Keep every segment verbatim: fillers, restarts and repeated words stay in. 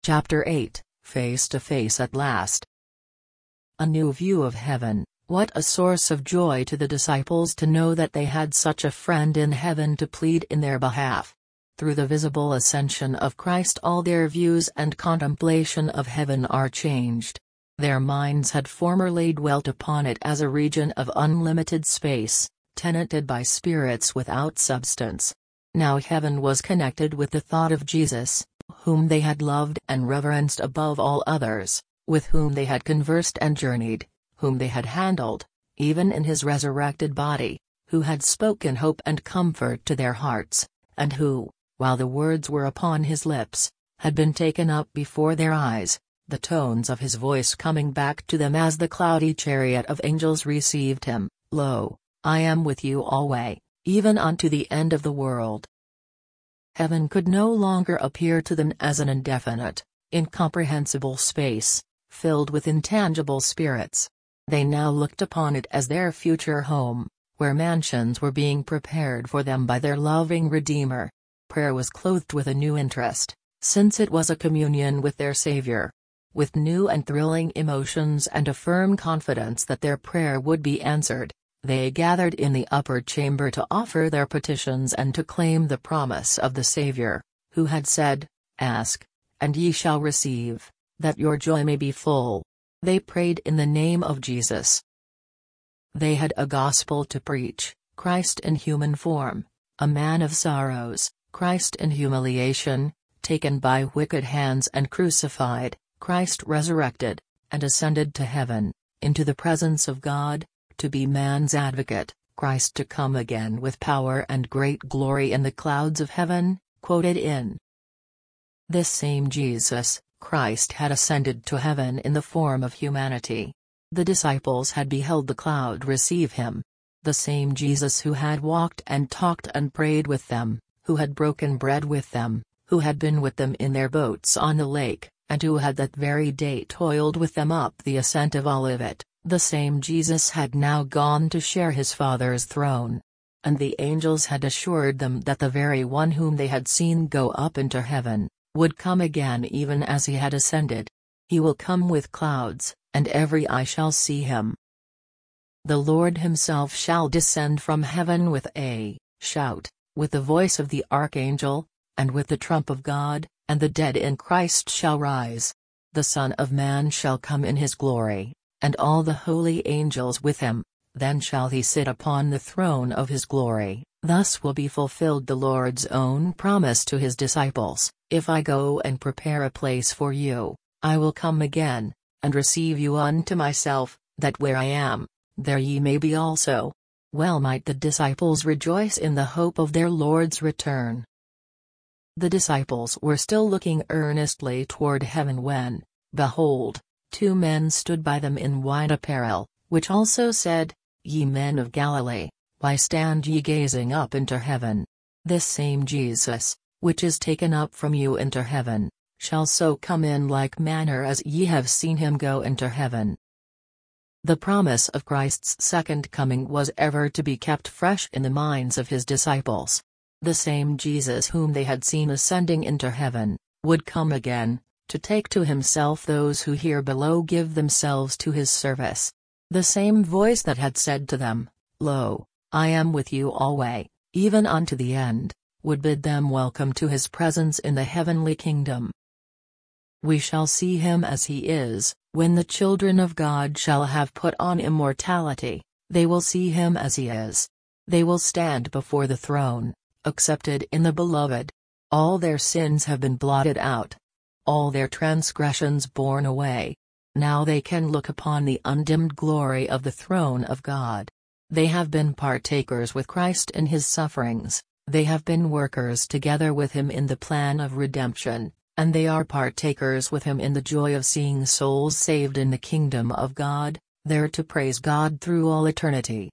Chapter eight, Face to Face at Last. A new view of heaven. What a source of joy to the disciples to know that they had such a friend in heaven to plead in their behalf. Through the visible ascension of Christ all their views and contemplation of heaven are changed. Their minds had formerly dwelt upon it as a region of unlimited space, tenanted by spirits without substance. Now heaven was connected with the thought of Jesus, whom they had loved and reverenced above all others, with whom they had conversed and journeyed, whom they had handled, even in his resurrected body, who had spoken hope and comfort to their hearts, and who, while the words were upon his lips, had been taken up before their eyes, the tones of his voice coming back to them as the cloudy chariot of angels received him. Lo, I am with you alway, even unto the end of the world. Heaven could no longer appear to them as an indefinite, incomprehensible space, filled with intangible spirits. They now looked upon it as their future home, where mansions were being prepared for them by their loving Redeemer. Prayer was clothed with a new interest, since it was a communion with their Savior. With new and thrilling emotions and a firm confidence that their prayer would be answered, they gathered in the upper chamber to offer their petitions and to claim the promise of the Savior, who had said, "Ask, and ye shall receive, that your joy may be full." They prayed in the name of Jesus. They had a gospel to preach, Christ in human form, a man of sorrows, Christ in humiliation, taken by wicked hands and crucified, Christ resurrected, and ascended to heaven, into the presence of God, to be man's advocate, Christ to come again with power and great glory in the clouds of heaven, quoted in. This same Jesus, Christ had ascended to heaven in the form of humanity. The disciples had beheld the cloud receive him. The same Jesus who had walked and talked and prayed with them, who had broken bread with them, who had been with them in their boats on the lake, and who had that very day toiled with them up the ascent of Olivet, the same Jesus had now gone to share his Father's throne. And the angels had assured them that the very one whom they had seen go up into heaven, would come again even as he had ascended. He will come with clouds, and every eye shall see him. The Lord himself shall descend from heaven with a shout, with the voice of the archangel, and with the trump of God, and the dead in Christ shall rise. The Son of Man shall come in his glory, and all the holy angels with him. Then shall he sit upon the throne of his glory. Thus will be fulfilled the Lord's own promise to his disciples, "If I go and prepare a place for you, I will come again, and receive you unto myself, that where I am, there ye may be also." Well might the disciples rejoice in the hope of their Lord's return. The disciples were still looking earnestly toward heaven when, behold, two men stood by them in white apparel, which also said, "Ye men of Galilee, why stand ye gazing up into heaven? This same Jesus, which is taken up from you into heaven, shall so come in like manner as ye have seen him go into heaven." The promise of Christ's second coming was ever to be kept fresh in the minds of his disciples. The same Jesus whom they had seen ascending into heaven, would come again, to take to himself those who here below give themselves to his service. The same voice that had said to them, "Lo, I am with you alway, even unto the end," would bid them welcome to his presence in the heavenly kingdom. We shall see him as he is, when the children of God shall have put on immortality. They will see him as he is. They will stand before the throne, accepted in the Beloved. All their sins have been blotted out, all their transgressions borne away. Now they can look upon the undimmed glory of the throne of God. They have been partakers with Christ in his sufferings, they have been workers together with him in the plan of redemption, and they are partakers with him in the joy of seeing souls saved in the kingdom of God, there to praise God through all eternity.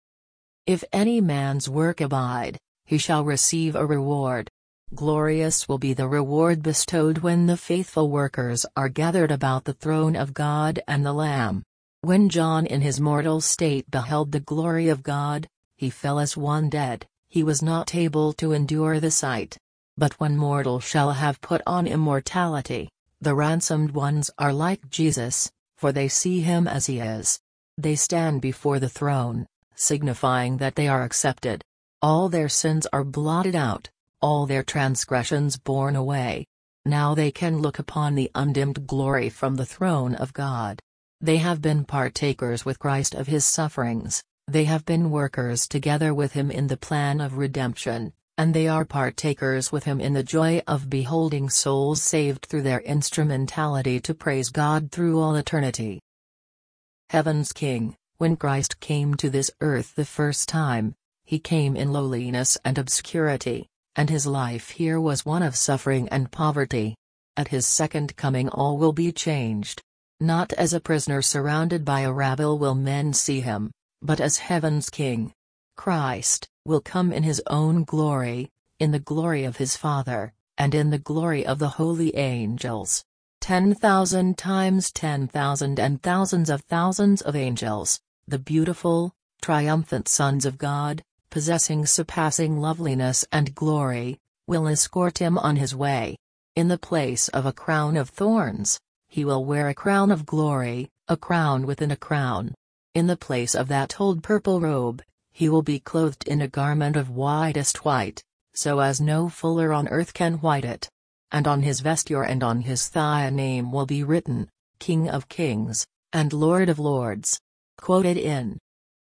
If any man's work abide, he shall receive a reward. Glorious will be the reward bestowed when the faithful workers are gathered about the throne of God and the Lamb. When John in his mortal state beheld the glory of God, he fell as one dead, he was not able to endure the sight. But when mortal shall have put on immortality, The ransomed ones are like Jesus, for they see him as he is. They stand before the throne, signifying that they are accepted. All their sins are blotted out, all their transgressions borne away. Now they can look upon the undimmed glory from the throne of God. They have been partakers with Christ of his sufferings, they have been workers together with him in the plan of redemption, and they are partakers with him in the joy of beholding souls saved through their instrumentality to praise God through all eternity. Heaven's King, when Christ came to this earth the first time, he came in lowliness and obscurity, and his life here was one of suffering and poverty. At his second coming all will be changed. Not as a prisoner surrounded by a rabble will men see him, but as heaven's King. Christ will come in his own glory, in the glory of his Father, and in the glory of the holy angels. Ten thousand times ten thousand and thousands of thousands of angels, the beautiful, triumphant sons of God, possessing surpassing loveliness and glory, will escort him on his way. In the place of a crown of thorns, he will wear a crown of glory, a crown within a crown. In the place of that old purple robe, he will be clothed in a garment of whitest white, so as no fuller on earth can white it. And on his vesture and on his thigh a name will be written, King of Kings, and Lord of Lords. Quoted in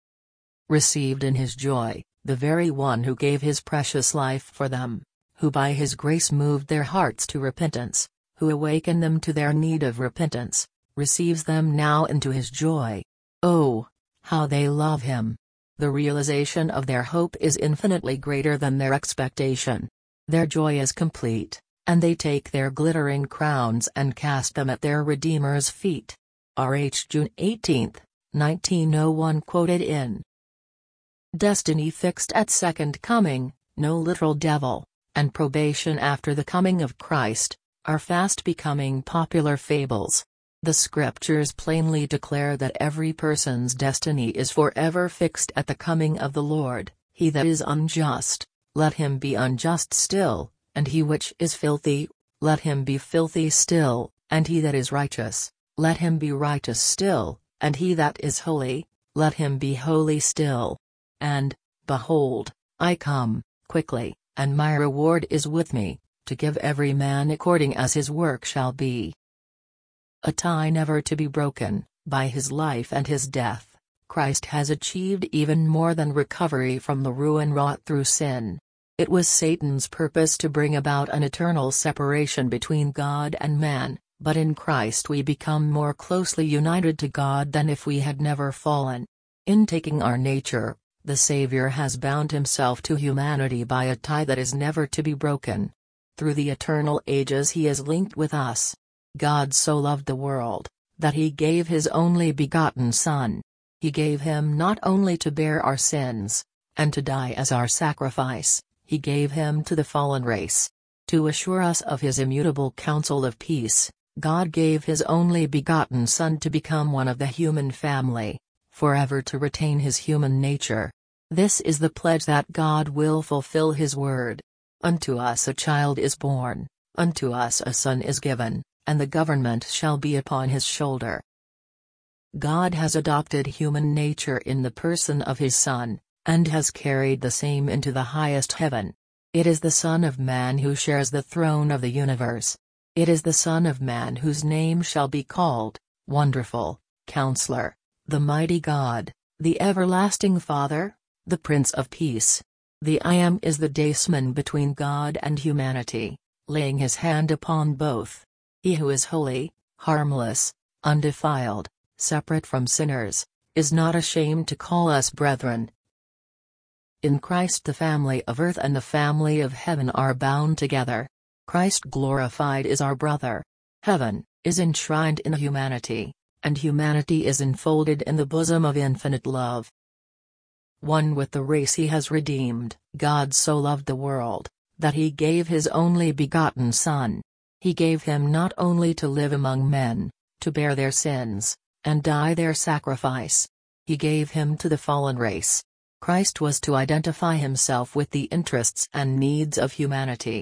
Received in his joy, the very one who gave his precious life for them, who by his grace moved their hearts to repentance, who awakened them to their need of repentance, receives them now into his joy. Oh, how they love him! The realization of their hope is infinitely greater than their expectation. Their joy is complete, and they take their glittering crowns and cast them at their Redeemer's feet. R H June eighteenth, nineteen oh one. Quoted in Destiny Fixed at Second Coming, No Literal Devil, and Probation After the Coming of Christ, are fast becoming popular fables. The scriptures plainly declare that every person's destiny is forever fixed at the coming of the Lord. He that is unjust, let him be unjust still, and he which is filthy, let him be filthy still, and he that is righteous, let him be righteous still, and he that is holy, let him be holy still. And, behold, I come, quickly, and my reward is with me, to give every man according as his work shall be. A tie never to be broken. By his life and his death, Christ has achieved even more than recovery from the ruin wrought through sin. It was Satan's purpose to bring about an eternal separation between God and man, but in Christ we become more closely united to God than if we had never fallen. In taking our nature, the Savior has bound himself to humanity by a tie that is never to be broken. Through the eternal ages he is linked with us. God so loved the world, that he gave his only begotten Son. He gave him not only to bear our sins, and to die as our sacrifice, he gave him to the fallen race. To assure us of his immutable counsel of peace, God gave his only begotten Son to become one of the human family, forever to retain his human nature. This is the pledge that God will fulfill his word. Unto us a child is born, unto us a son is given, and the government shall be upon his shoulder. God has adopted human nature in the person of his Son, and has carried the same into the highest heaven. It is the Son of Man who shares the throne of the universe. It is the Son of Man whose name shall be called, Wonderful, Counselor, the Mighty God, the Everlasting Father, the Prince of Peace. The I Am is the daysman between God and humanity, laying his hand upon both. He who is holy, harmless, undefiled, separate from sinners, is not ashamed to call us brethren. In Christ the family of earth and the family of heaven are bound together. Christ glorified is our brother. Heaven is enshrined in humanity, and humanity is enfolded in the bosom of infinite love. One with the race he has redeemed. God so loved the world, that he gave his only begotten Son. He gave him not only to live among men, to bear their sins, and die their sacrifice. He gave him to the fallen race. Christ was to identify himself with the interests and needs of humanity.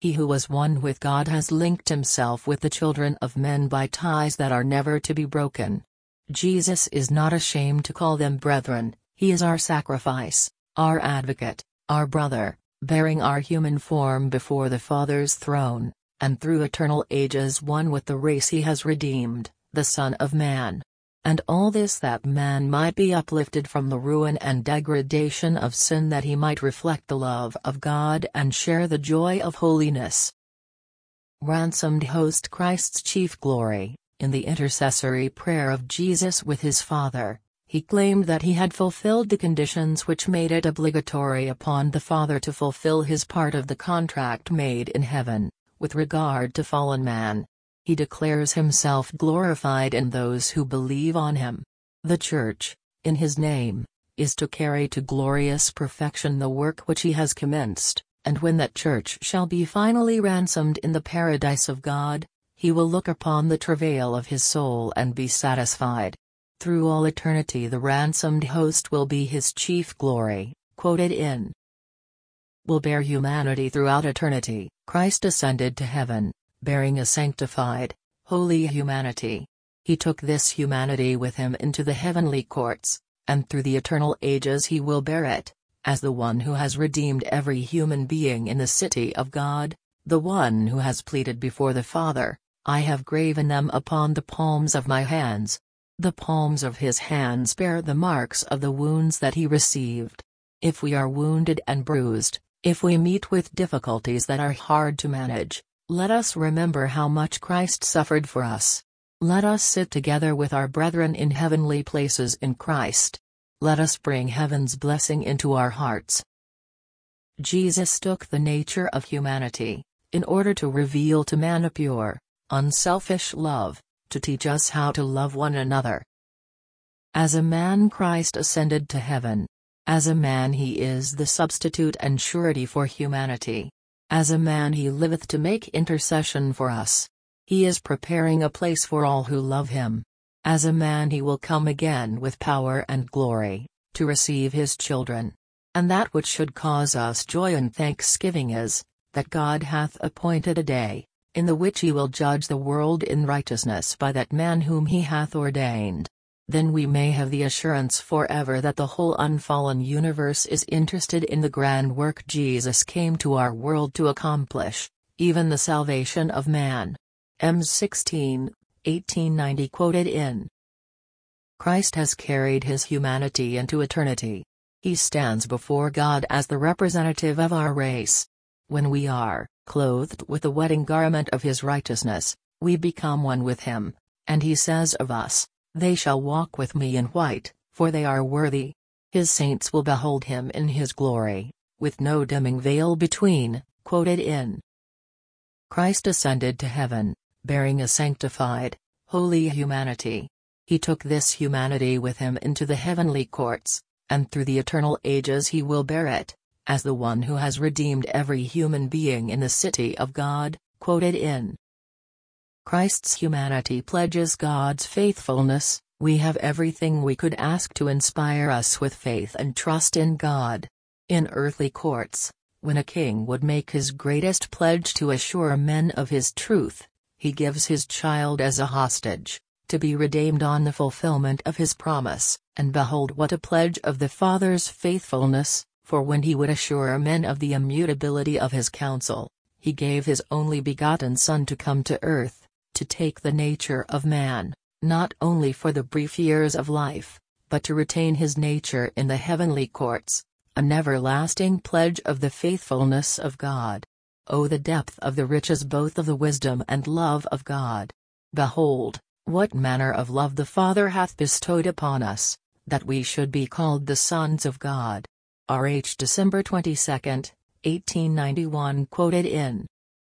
He who was one with God has linked himself with the children of men by ties that are never to be broken. Jesus is not ashamed to call them brethren. He is our sacrifice, our advocate, our brother, bearing our human form before the Father's throne, and through eternal ages one with the race he has redeemed, the Son of Man. And all this that man might be uplifted from the ruin and degradation of sin, that he might reflect the love of God and share the joy of holiness. Ransomed host. Christ's chief glory. In the intercessory prayer of Jesus with his Father, he claimed that he had fulfilled the conditions which made it obligatory upon the Father to fulfill his part of the contract made in heaven, with regard to fallen man. He declares himself glorified in those who believe on him. The Church, in his name, is to carry to glorious perfection the work which he has commenced, and when that Church shall be finally ransomed in the paradise of God, he will look upon the travail of his soul and be satisfied. Through all eternity the ransomed host will be his chief glory, quoted in will bear humanity throughout eternity. Christ ascended to heaven, bearing a sanctified, holy humanity. He took this humanity with him into the heavenly courts, and through the eternal ages he will bear it, as the one who has redeemed every human being in the city of God, the one who has pleaded before the Father, I have graven them upon the palms of my hands. The palms of his hands bear the marks of the wounds that he received. If we are wounded and bruised, if we meet with difficulties that are hard to manage, let us remember how much Christ suffered for us. Let us sit together with our brethren in heavenly places in Christ. Let us bring heaven's blessing into our hearts. Jesus took the nature of humanity, in order to reveal to man a pure, unselfish love, to teach us how to love one another. As a man Christ ascended to heaven. As a man he is the substitute and surety for humanity. As a man he liveth to make intercession for us. He is preparing a place for all who love him. As a man he will come again with power and glory, to receive his children. And that which should cause us joy and thanksgiving is, that God hath appointed a day, in the which he will judge the world in righteousness by that man whom he hath ordained. Then we may have the assurance forever that the whole unfallen universe is interested in the grand work Jesus came to our world to accomplish, even the salvation of man. M sixteen, eighteen ninety quoted in Christ has carried his humanity into eternity. He stands before God as the representative of our race. When we are clothed with the wedding garment of his righteousness, we become one with him, and he says of us, they shall walk with me in white, for they are worthy. His saints will behold him in his glory, with no dimming veil between, quoted in Christ ascended to heaven, bearing a sanctified, holy humanity. He took this humanity with him into the heavenly courts, and through the eternal ages he will bear it, as the one who has redeemed every human being in the city of God, quoted in Christ's humanity pledges God's faithfulness. We have everything we could ask to inspire us with faith and trust in God. In earthly courts, when a king would make his greatest pledge to assure men of his truth, he gives his child as a hostage, to be redeemed on the fulfillment of his promise, and behold what a pledge of the Father's faithfulness, for when he would assure men of the immutability of his counsel, he gave his only begotten Son to come to earth, to take the nature of man, not only for the brief years of life, but to retain his nature in the heavenly courts, an everlasting pledge of the faithfulness of God. Oh, the depth of the riches both of the wisdom and love of God! Behold, what manner of love the Father hath bestowed upon us, that we should be called the sons of God. R H December twenty-second, eighteen ninety-one quoted in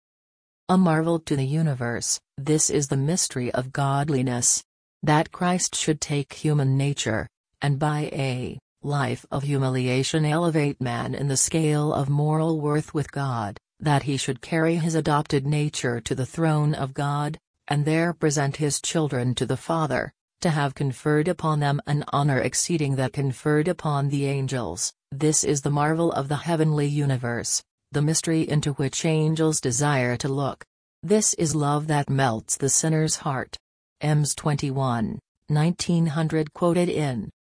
A marvel to the universe, this is the mystery of godliness. That Christ should take human nature, and by a life of humiliation elevate man in the scale of moral worth with God, that he should carry his adopted nature to the throne of God, and there present his children to the Father, to have conferred upon them an honor exceeding that conferred upon the angels. This is the marvel of the heavenly universe. the mystery into which angels desire to look. This is love that melts the sinner's heart. Ems twenty-one, nineteen hundred quoted in